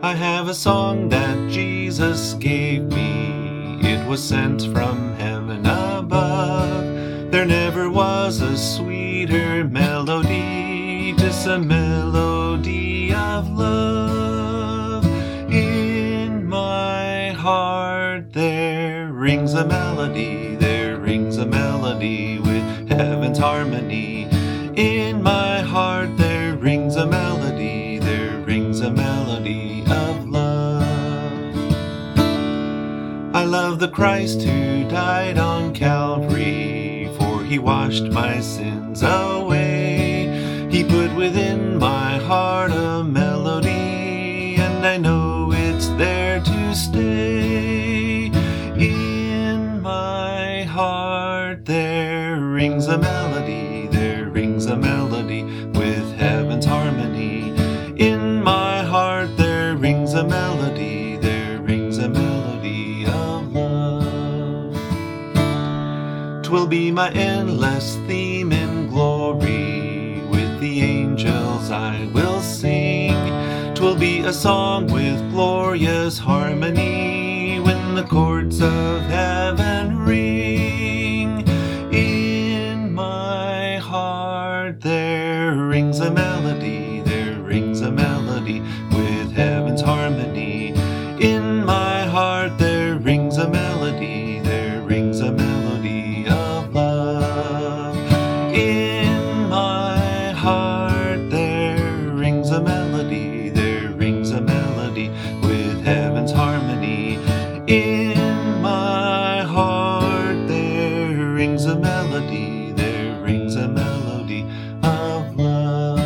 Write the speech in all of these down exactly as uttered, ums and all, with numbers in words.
I have a song that Jesus gave me. It was sent from heaven above. There never was a sweeter melody, just a melody of love. In my heart there rings a melody, there rings a melody with heaven's harmony. In my heart there rings a melody, there rings a melody of love. I love the Christ who died on Calvary, for he washed my sins away. He put within my heart a melody, and I know it's there to stay. In my heart there rings a melody, there rings a melody with heaven's harmony. In my heart there rings a melody, there rings a melody of love. 'Twill be my endless theme in glory, with the angels I will sing. 'Twill be a song with glorious harmony, when the chords of heaven ring. In my heart there rings a melody, there rings a melody with heaven's harmony. In my heart there rings a melody, there rings a melody of love. In my heart there rings a melody, there rings a melody with heaven's harmony. In my heart there rings a melody, there rings a melody of love.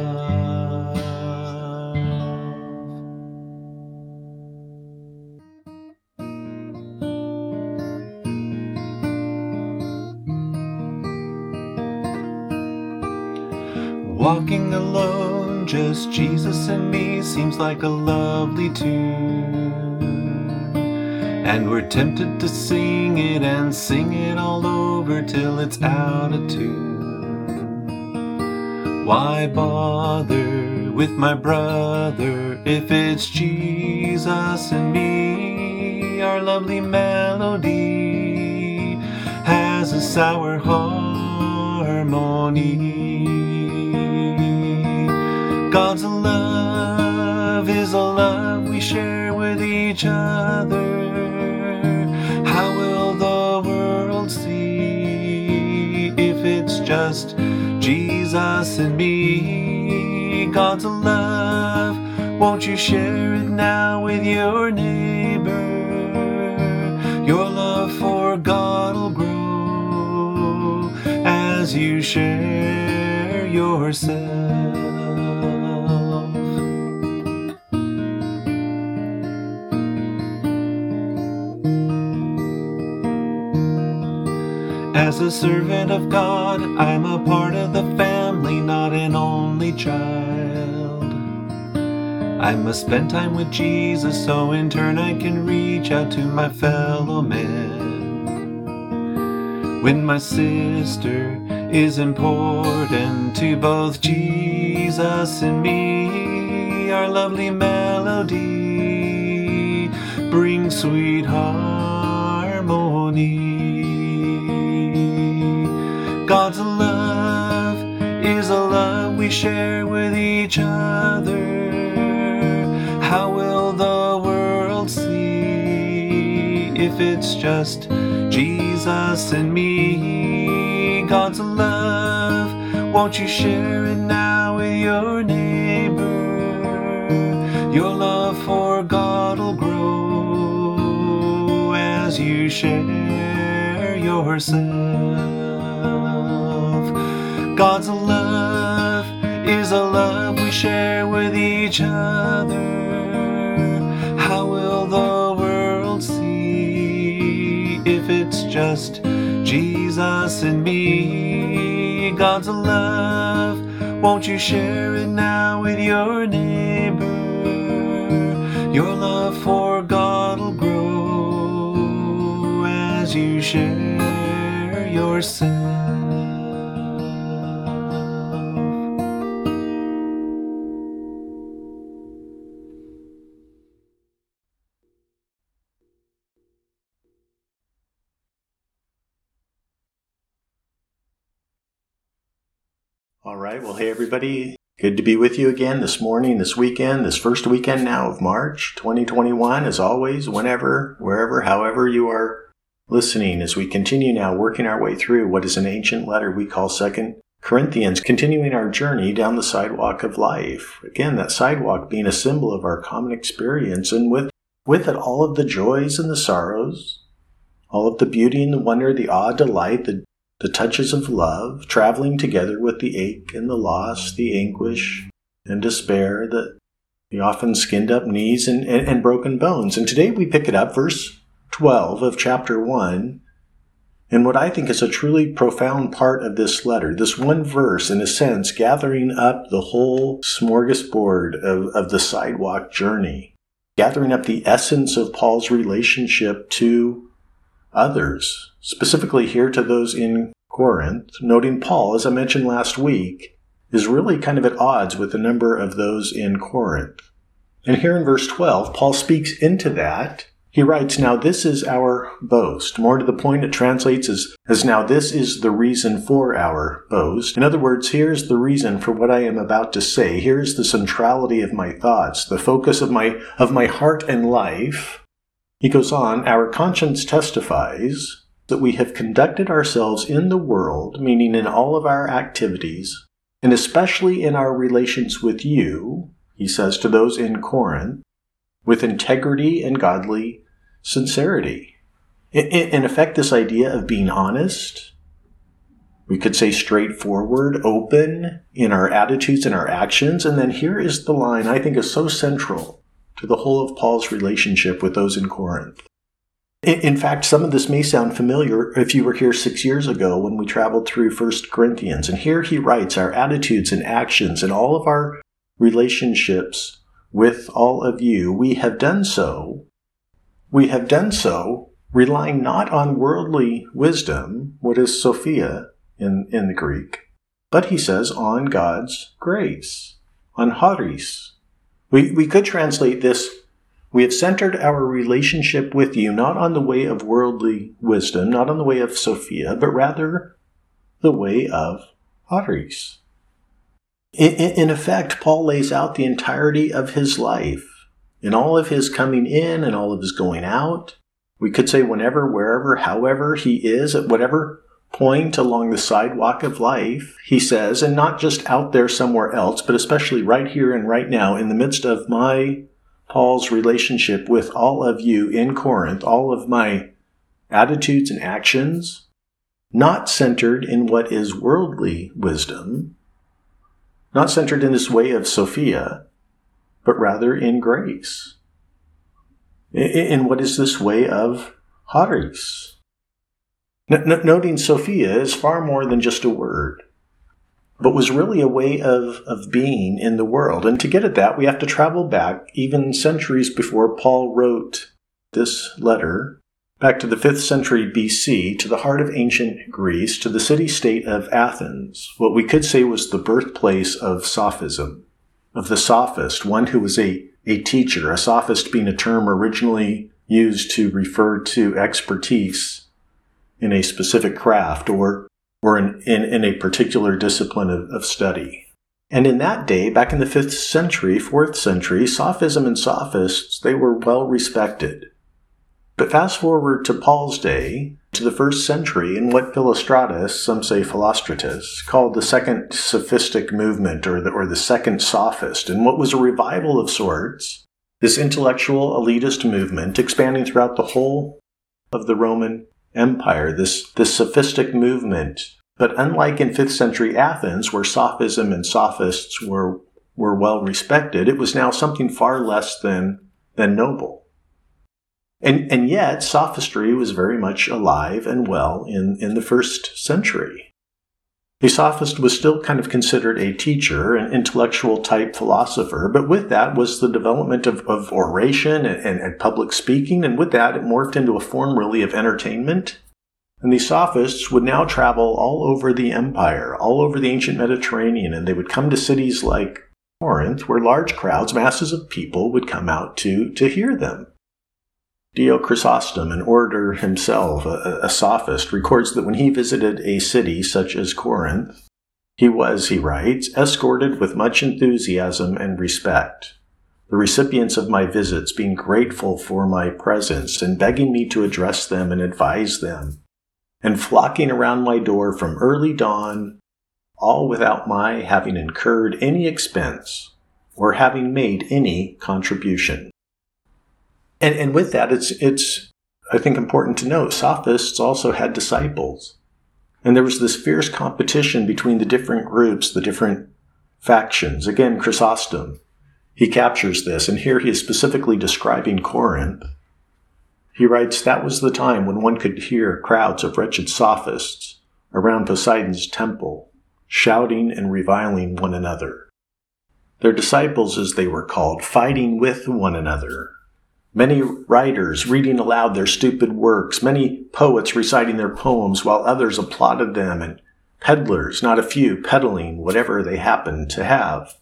Walking alone, just Jesus and me, seems like a lovely tune. And we're tempted to sing it and sing it all over till it's out of tune. Why bother with my brother if it's Jesus and me? Our lovely melody has a sour harmony. God's love is a love we share with each other. How will the world see if it's just Jesus and me? God's love, won't you share it now with your neighbor? Your love for God will grow as you share yourself. As a servant of God, I'm a part of the family, not an only child. I must spend time with Jesus, so in turn I can reach out to my fellow man. When my sister is important to both Jesus and me, our lovely melody brings sweet harmony. God's love is a love we share with each other. How will the world see if it's just Jesus and me? God's love, won't you share it now with your neighbor? Your love for God will grow as you share yourself. God's love is a love we share with each other. How will the world see if it's just Jesus and me? God's love, won't you share it now with your neighbor? Your love for God will grow as you share yourself. All right. Well, hey, everybody. Good to be with you again this morning, this weekend, this first weekend now of March twenty twenty-one. As always, whenever, wherever, however you are listening, as we continue now working our way through what is an ancient letter we call Second Corinthians, continuing our journey down the sidewalk of life. Again, that sidewalk being a symbol of our common experience, and with, with it all of the joys and the sorrows, all of the beauty and the wonder, the awe, delight, the The touches of love, traveling together with the ache and the loss, the anguish and despair, the, the often skinned up knees and, and, and broken bones. And today we pick it up, verse twelve of chapter one, and what I think is a truly profound part of this letter. This one verse, in a sense, gathering up the whole smorgasbord of, of the sidewalk journey, gathering up the essence of Paul's relationship to others, specifically here to those in Corinth, noting Paul, as I mentioned last week, is really kind of at odds with a number of those in Corinth. And here in verse twelve, Paul speaks into that. He writes, "Now this is our boast." More to the point, it translates as, as "now this is the reason for our boast." In other words, here's the reason for what I am about to say. Here's the centrality of my thoughts, the focus of my of my heart and life. He goes on, "Our conscience testifies that we have conducted ourselves in the world," meaning in all of our activities, "and especially in our relations with you," he says to those in Corinth, "with integrity and godly sincerity." In, in effect, this idea of being honest, we could say straightforward, open in our attitudes and our actions. And then here is the line I think is so central to the whole of Paul's relationship with those in Corinth. In fact, some of this may sound familiar if you were here six years ago when we traveled through First Corinthians. And here he writes our attitudes and actions and all of our relationships with all of you. We have done so. We have done so relying not on worldly wisdom, what is Sophia in, in the Greek, but he says on God's grace, on charis. We, we could translate this, we have centered our relationship with you not on the way of worldly wisdom, not on the way of Sophia, but rather the way of charis. In, in effect, Paul lays out the entirety of his life, in all of his coming in and all of his going out. We could say whenever, wherever, however he is, at whatever point along the sidewalk of life, he says, and not just out there somewhere else, but especially right here and right now, in the midst of my, Paul's relationship with all of you in Corinth, all of my attitudes and actions, not centered in what is worldly wisdom, not centered in this way of Sophia, but rather in grace. In what is this way of charis. N- noting Sophia is far more than just a word, but was really a way of, of being in the world. And to get at that, we have to travel back even centuries before Paul wrote this letter, back to the fifth century B C, to the heart of ancient Greece, to the city-state of Athens, what we could say was the birthplace of sophism, of the sophist, one who was a, a teacher, a sophist being a term originally used to refer to expertise in a specific craft or or in, in, in a particular discipline of, of study. And in that day, back in the fifth century, fourth century, sophism and sophists, they were well respected. But fast forward to Paul's day, to the first century, in what Philostratus, some say Philostratus, called the second sophistic movement, or the, or the second sophist, and what was a revival of sorts, this intellectual elitist movement expanding throughout the whole of the Roman Empire, this, this sophistic movement. But unlike in fifth century Athens, where sophism and sophists were, were well respected, it was now something far less than, than noble. And, and yet, sophistry was very much alive and well in, in the first century. A sophist was still kind of considered a teacher, an intellectual type philosopher, but with that was the development of, of oration and, and, and public speaking, and with that it morphed into a form really of entertainment. And these sophists would now travel all over the empire, all over the ancient Mediterranean, and they would come to cities like Corinth, where large crowds, masses of people would come out to, to hear them. Dio Chrysostom, an orator himself, a, a sophist, records that when he visited a city such as Corinth, He was, he writes, escorted with much enthusiasm and respect, the recipients of my visits being grateful for my presence and begging me to address them and advise them, and flocking around my door from early dawn, all without my having incurred any expense or having made any contribution. And, and with that, it's, it's, I think, important to note, Sophists also had disciples. And there was this fierce competition between the different groups, the different factions. Again, Chrysostom, he captures this, and here he is specifically describing Corinth. He writes, "That was the time when one could hear crowds of wretched sophists around Poseidon's temple, shouting and reviling one another. Their disciples, as they were called, fighting with one another. Many writers reading aloud their stupid works, many poets reciting their poems while others applauded them, and peddlers, not a few, peddling whatever they happened to have."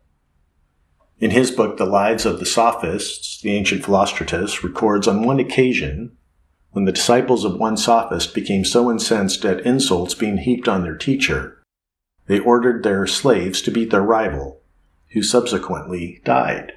In his book, The Lives of the Sophists, the ancient Philostratus records on one occasion when the disciples of one sophist became so incensed at insults being heaped on their teacher, they ordered their slaves to beat their rival, who subsequently died.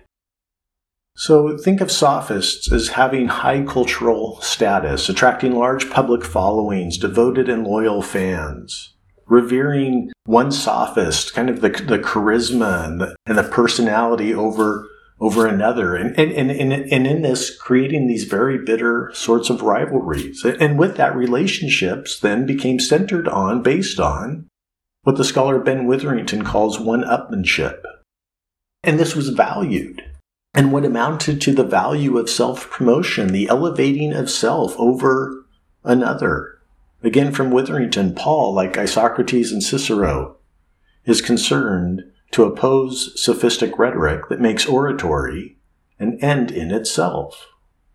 So think of sophists as having high cultural status, attracting large public followings, devoted and loyal fans, revering one sophist, kind of the, the charisma and the, and the personality over, over another, and, and, and, and in this, creating these very bitter sorts of rivalries. And with that, relationships then became centered on, based on, what the scholar Ben Witherington calls one-upmanship. And this was valued. And what amounted to the value of self-promotion, the elevating of self over another. Again, from Witherington, Paul, like Isocrates and Cicero, is concerned to oppose sophistic rhetoric that makes oratory an end in itself.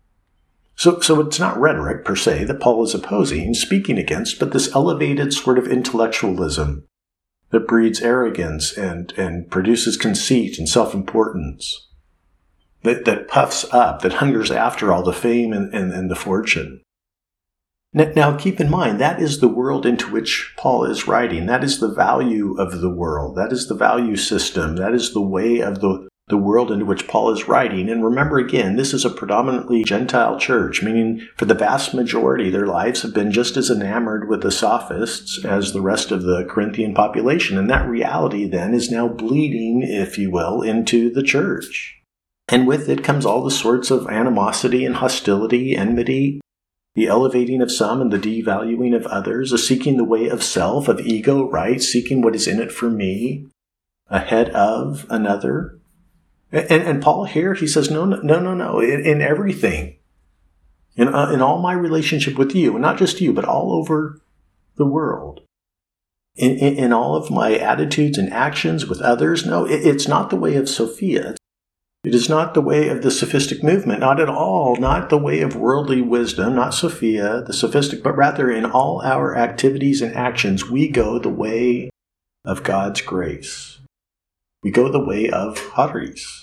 So, so it's not rhetoric per se that Paul is opposing, speaking against, but this elevated sort of intellectualism that breeds arrogance and, and produces conceit and self-importance. That, that puffs up, that hungers after all the fame and, and, and the fortune. Now, now keep in mind, that is the world into which Paul is writing. That is the value of the world. That is the value system. That is the way of the, the world into which Paul is writing. And remember again, this is a predominantly Gentile church, meaning for the vast majority, their lives have been just as enamored with the sophists as the rest of the Corinthian population. And that reality then is now bleeding, if you will, into the church. And with it comes all the sorts of animosity and hostility, enmity, the elevating of some and the devaluing of others, a seeking the way of self, of ego, right? Seeking what is in it for me, ahead of another. And, and Paul here, he says, no, no, no, no, in, in everything. In, uh, in all my relationship with you, and not just you, but all over the world. In, in, in all of my attitudes and actions with others, no, it, it's not the way of Sophia. It is not the way of the sophistic movement, not at all, not the way of worldly wisdom, not Sophia, the sophistic, but rather in all our activities and actions, we go the way of God's grace. We go the way of charis.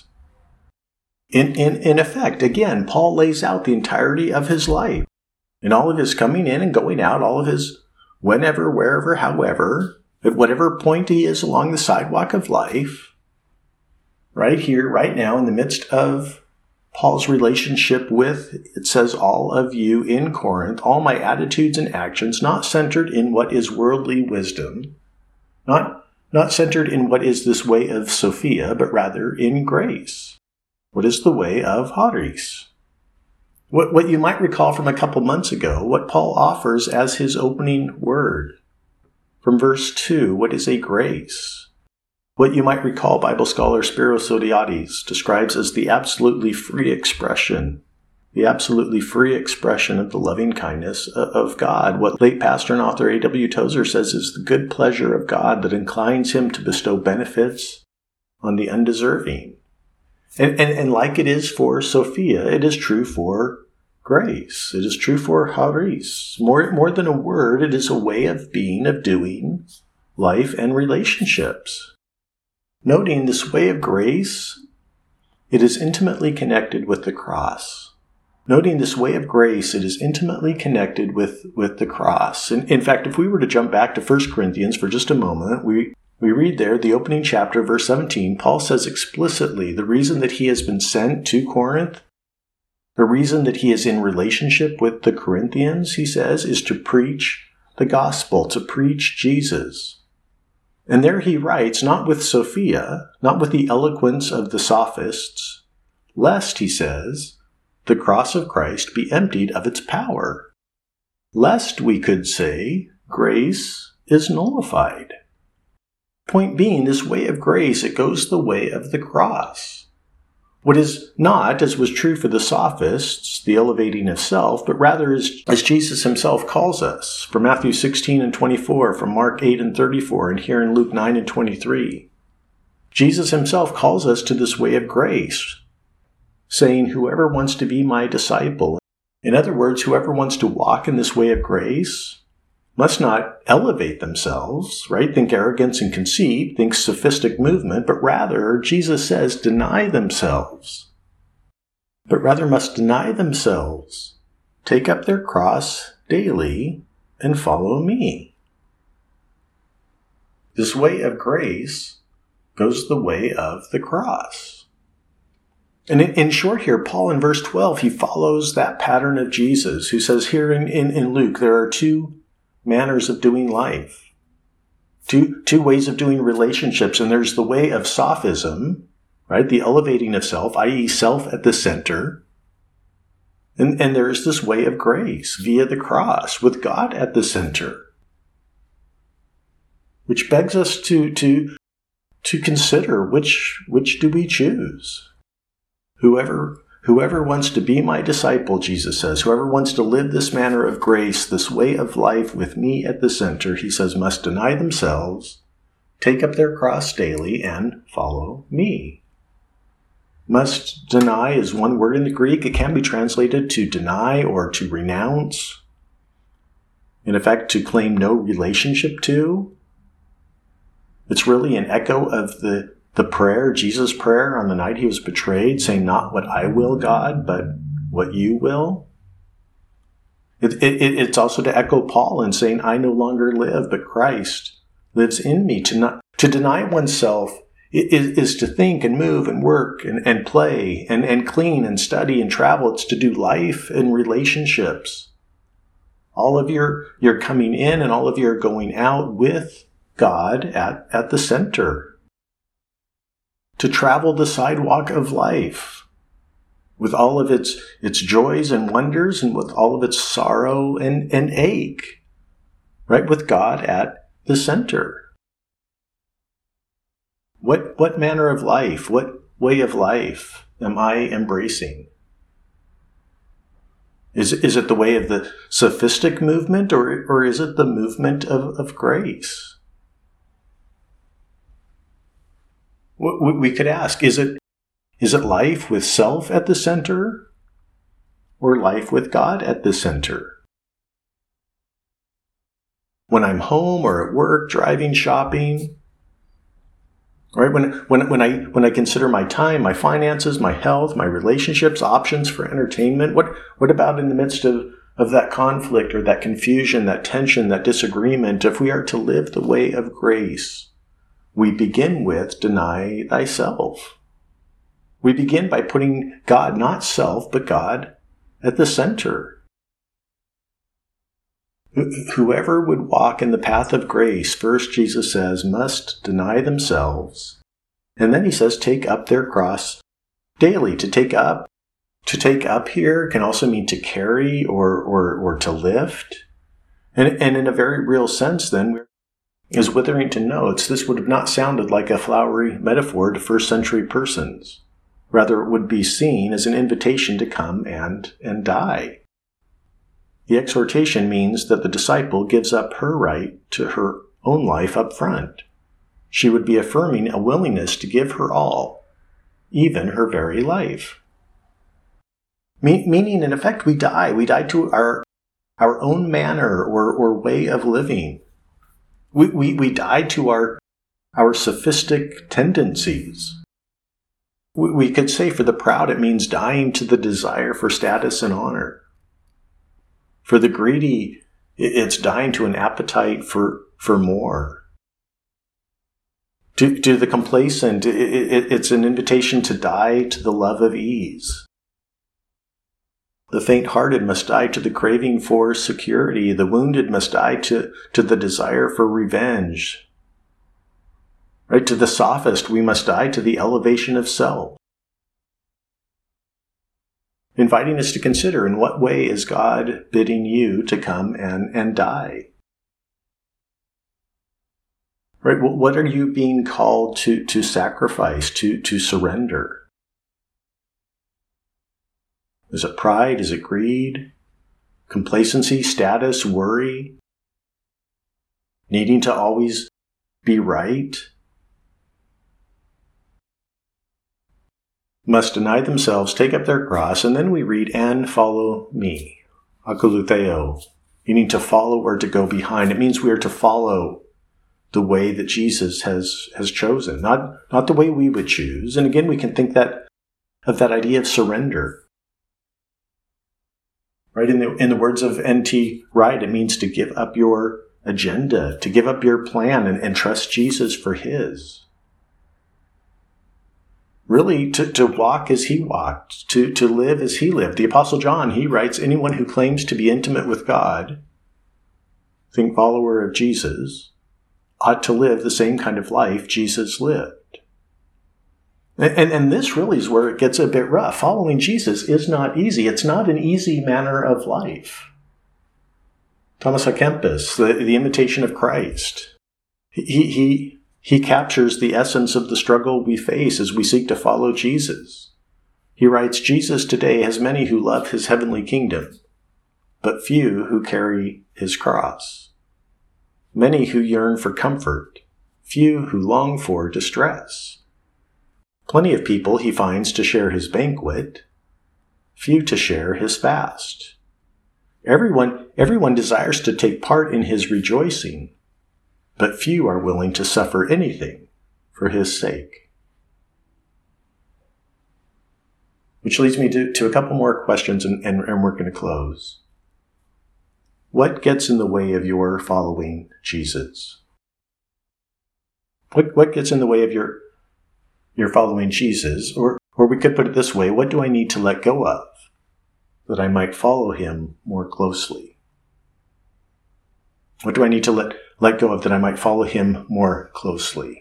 In, in, in effect, again, Paul lays out the entirety of his life, in all of his coming in and going out, all of his whenever, wherever, however, at whatever point he is along the sidewalk of life, right here, right now, in the midst of Paul's relationship with, it says, all of you in Corinth, all my attitudes and actions, not centered in what is worldly wisdom, not, not centered in what is this way of Sophia, but rather in grace. What is the way of charis? What, what you might recall from a couple months ago, what Paul offers as his opening word. From verse two, what is a grace? What you might recall Bible scholar Spiros Zodhiates describes as the absolutely free expression, the absolutely free expression of the loving kindness of God. What late pastor and author A W Tozer says is the good pleasure of God that inclines him to bestow benefits on the undeserving. And, and, and like it is for Sophia, it is true for grace. It is true for charis. More, more than a word, it is a way of being, of doing life and relationships. Noting this way of grace, it is intimately connected with the cross. Noting this way of grace, it is intimately connected with, with the cross. In, in fact, if we were to jump back to First Corinthians for just a moment, we We read there, the opening chapter, verse seventeen, Paul says explicitly the reason that he has been sent to Corinth, the reason that he is in relationship with the Corinthians, he says, is to preach the gospel, to preach Jesus. And there he writes, not with Sophia, not with the eloquence of the sophists, lest, he says, the cross of Christ be emptied of its power. Lest, we could say, grace is nullified. Point being, this way of grace, it goes the way of the cross. What is not, as was true for the sophists, the elevating of self, but rather as, as Jesus himself calls us, from Matthew sixteen and twenty-four, from Mark eight and thirty-four, and here in Luke nine and twenty-three. Jesus himself calls us to this way of grace, saying, whoever wants to be my disciple, in other words, whoever wants to walk in this way of grace, must not elevate themselves, right? Think arrogance and conceit, think sophistic movement, but rather, Jesus says, deny themselves. But rather must deny themselves, take up their cross daily, and follow me. This way of grace goes the way of the cross. And in, in short here, Paul in verse twelve, he follows that pattern of Jesus, who says here in, in, in Luke, there are two manners of doing life, two, two ways of doing relationships. And there's the way of sophism, right? The elevating of self, that is self at the center. And, and there's this way of grace via the cross with God at the center, which begs us to, to, to consider which, which do we choose? Whoever Whoever wants to be my disciple, Jesus says, whoever wants to live this manner of grace, this way of life with me at the center, he says, must deny themselves, take up their cross daily, and follow me. Must deny is one word in the Greek. It can be translated to deny or to renounce. In effect, to claim no relationship to. It's really an echo of the The prayer, Jesus' prayer on the night he was betrayed, saying, not what I will, God, but what you will. It, it, it's also to echo Paul in saying, I no longer live, but Christ lives in me. To not, to deny oneself is, is to think and move and work and, and play and, and clean and study and travel. It's to do life and relationships. All of your, your coming in and all of your going out with God at, at the center. To travel the sidewalk of life with all of its, its joys and wonders and with all of its sorrow and, and ache, right? With God at the center. What, what manner of life, what way of life am I embracing? Is, is it the way of the sophistic movement or, or is it the movement of, of grace? We could ask, is it, is it life with self at the center or life with God at the center? When I'm home or at work, driving, shopping, right? When, when, when I, when I consider my time, my finances, my health, my relationships, options for entertainment, what, what about in the midst of, of that conflict or that confusion, that tension, that disagreement, if we are to live the way of grace? We begin with deny thyself. We begin by putting God, not self, but God at the center. Whoever would walk in the path of grace, first Jesus says, must deny themselves. And then he says, take up their cross daily. To take up, to take up here can also mean to carry or, or, or to lift. And, and in a very real sense, then, we're as Witherington notes, this would have not sounded like a flowery metaphor to first century persons. Rather, it would be seen as an invitation to come and, and die. The exhortation means that the disciple gives up her right to her own life up front. She would be affirming a willingness to give her all, even her very life. Me- meaning, in effect, we die. We die to our, our own manner or, or way of living. We, we, we die to our, our sophistic tendencies. We, we could say for the proud, it means dying to the desire for status and honor. For the greedy, it's dying to an appetite for, for more. To, to the complacent, it, it, it's an invitation to die to the love of ease. The faint-hearted must die to the craving for security. The wounded must die to, to the desire for revenge. Right? To the sophist, we must die to the elevation of self. Inviting us to consider, in what way is God bidding you to come and, and die? Right? What are you being called to, to sacrifice, to, to surrender? Is it pride? Is it greed? Complacency, status, worry? Needing to always be right? Must deny themselves, take up their cross, and then we read, and follow me. Akolutheo. Meaning to follow or to go behind. It means we are to follow the way that Jesus has, has chosen, not, not the way we would choose. And again, we can think that of that idea of surrender. Right? In the, in the words of N T Wright, it means to give up your agenda, to give up your plan and, and trust Jesus for his. Really, to, to walk as he walked, to, to live as he lived. The Apostle John, he writes, anyone who claims to be intimate with God, think follower of Jesus, ought to live the same kind of life Jesus lived. And, and, and this really is where it gets a bit rough. Following Jesus is not easy. It's not an easy manner of life. Thomas à Kempis, the, the Imitation of Christ, he, he, he captures the essence of the struggle we face as we seek to follow Jesus. He writes, Jesus today has many who love his heavenly kingdom, but few who carry his cross. Many who yearn for comfort, few who long for distress. Plenty of people he finds to share his banquet, few to share his fast. Everyone, everyone desires to take part in his rejoicing, but few are willing to suffer anything for his sake. Which leads me to, to a couple more questions, and, and, and we're going to close. What gets in the way of your following Jesus? What, what gets in the way of your, your following Jesus? Or, or we could put it this way, what do I need to let go of that I might follow him more closely? What do I need to let, let go of that I might follow him more closely?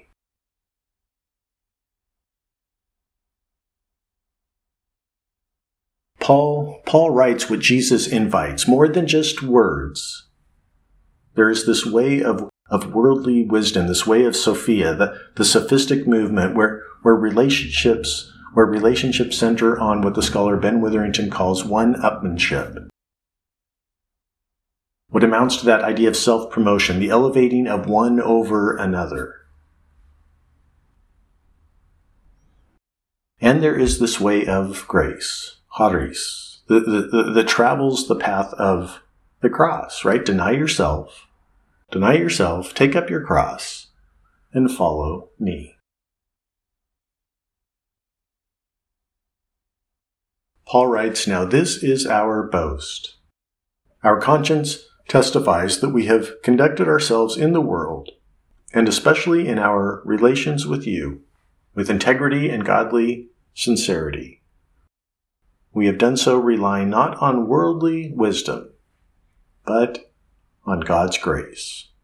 Paul, Paul writes what Jesus invites, more than just words. There is this way of, of worldly wisdom, this way of Sophia, the, the sophistic movement where, where relationships where relationships center on what the scholar Ben Witherington calls one-upmanship. What amounts to that idea of self-promotion, the elevating of one over another. And there is this way of grace. Charis, that, that, that travels the path of the cross, right? Deny yourself, deny yourself, take up your cross, and follow me. Paul writes, now this is our boast. Our conscience testifies that we have conducted ourselves in the world, and especially in our relations with you, with integrity and godly sincerity. We have done so relying not on worldly wisdom, but on God's grace.